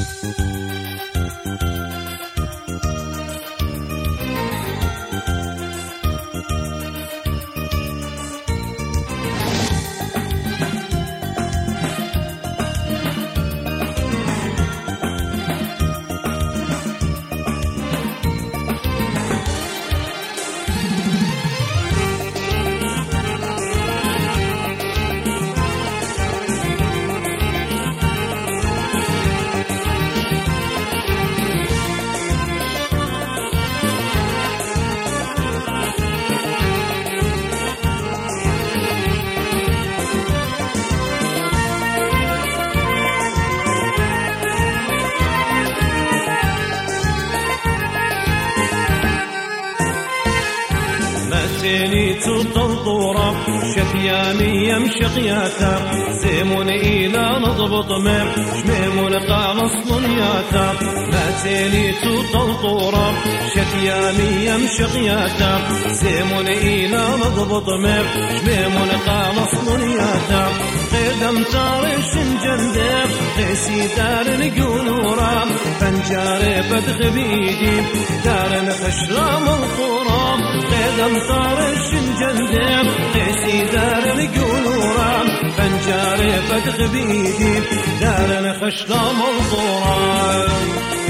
سيني تطلطورة شتيامي يمشقياتا سيمون إلى نضبط مر شميمون قانص نياتا ما سيني تطلطورة شتيامي يمشقياتا سيمون إلى نضبط مر شميمون قانص نياتا قدم تارش جندب قيسي دار نقولورا فنجاري بدخ بيدي دار نخشرام القرام قدم تارش جندب قيسي دار نقولورا فنجاري بدخ بيدي دار نخشرام القرام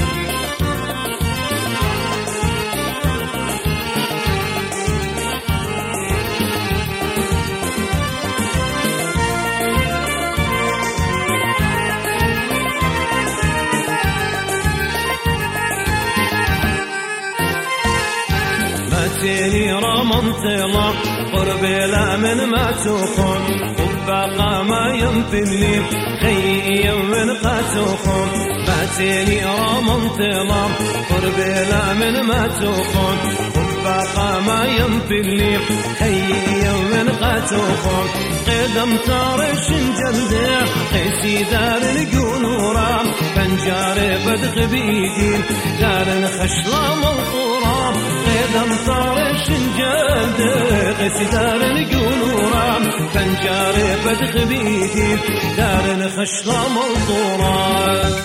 سيني رمنطلة قربي لا من ما تخون وبقى ما ينفلني خيي من قاتخون ما سيني رمنطلة قربي لا من ما تخون وبقى ما ينفلني خيي من قاتخون قدم تارش جلدي قيسي دار القنورة فنجاري بدخ بيدي دار خشلام القرى قدم تارش جلدي قيسي دار القنورة فنجاري بدخ بيدي دار خشلام القرى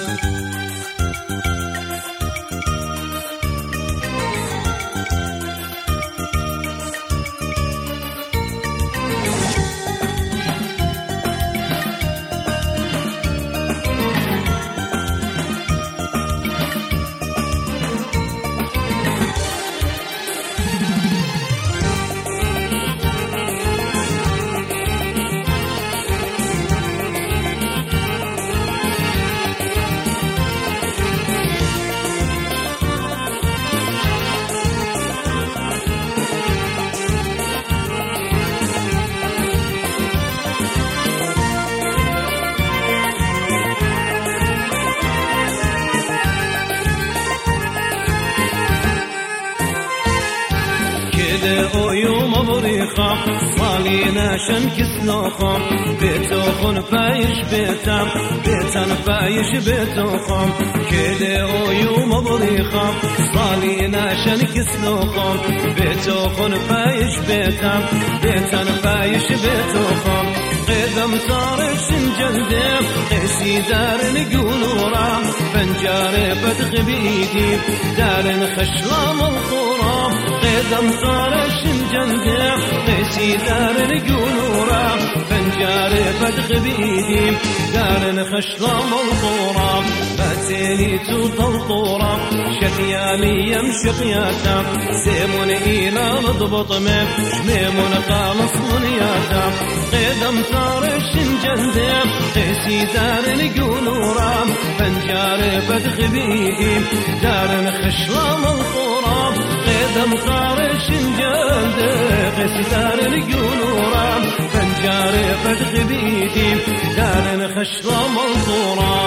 ويوم بريخة صالينا شنكس لوخم بيتوخن بايش بيتام بيتان بايش بيتوخم كده ويوم بريخة صالينا شنكس لوخم بيتوخن بايش بيتام بيتان بايش بيتوخم قدم تارش جلدي قيسي دار نقولورا فنجاري بدخ بيدي دار خشلام القرى قدم تارش جلدي قيسي دار نقولورا فنجاري بدخ بيدي دار خشلام القرى فاتيني تطلطورا شتيامي يمشقياتا سيمون إلى نضبط من شميمون قالص منياتا قدم تارش جلدي قيسي دار نقولورا فنجاري بدخ بيدي دار خشلام القرى قدم تارش جلدي قيسي دار نقولورا فنجاري بدخ بيدي دار خشلام القرى